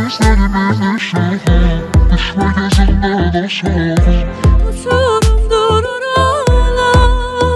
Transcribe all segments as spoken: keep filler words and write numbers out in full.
gözlerimin ışığı, düşme gözümden aşağı. Uçurumdur oralar.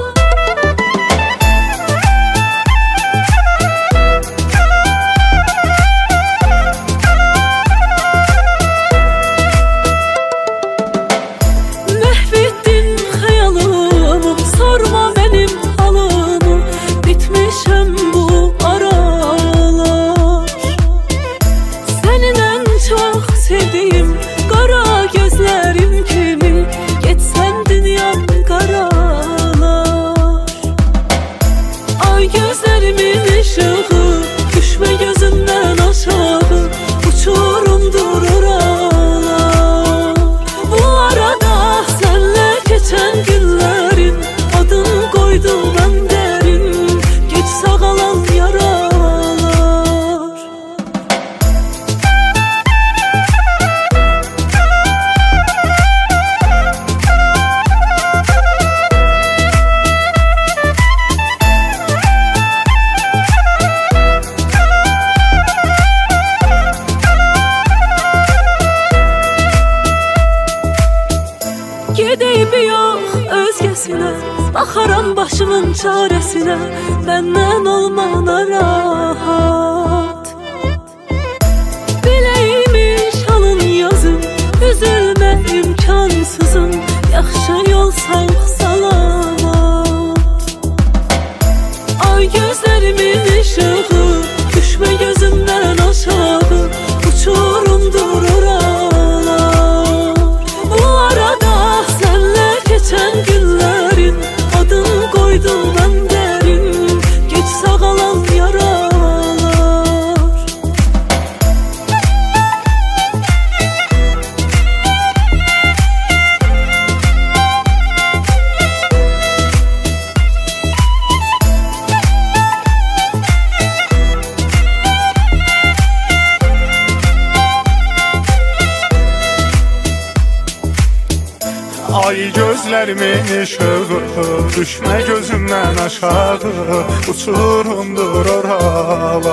Mahvettin hayalımı, sorma benim halımı. Bitmişim bu aralar. Senin en çok sevdiğim kara gözlerim kimi, geçsen dünyam karalar. Ay gözlerimin ışığı, düşme gözümden aşağı. Uçurumdur oralar. Bu arada senle geçen günlerin adını koydum ben derin. Geç sağalan yaralar. Gedeyim yok özgesine, bakaram başımın çaresine. Benden olmana rahat. Bileymiş halın yazın, üzülme imkansızın. Yaxşı yol sağ salamat. Ay gözlerimin ışığı, düşme gözümden aşağı. Uçurumdur oralar. Bu arada senle geçen günlerin adını koydum ben derin. Geç sağalan yaralar. Ay gözlerimin ışığı, düşme gözümden aşağı. Uçurumdur oralar.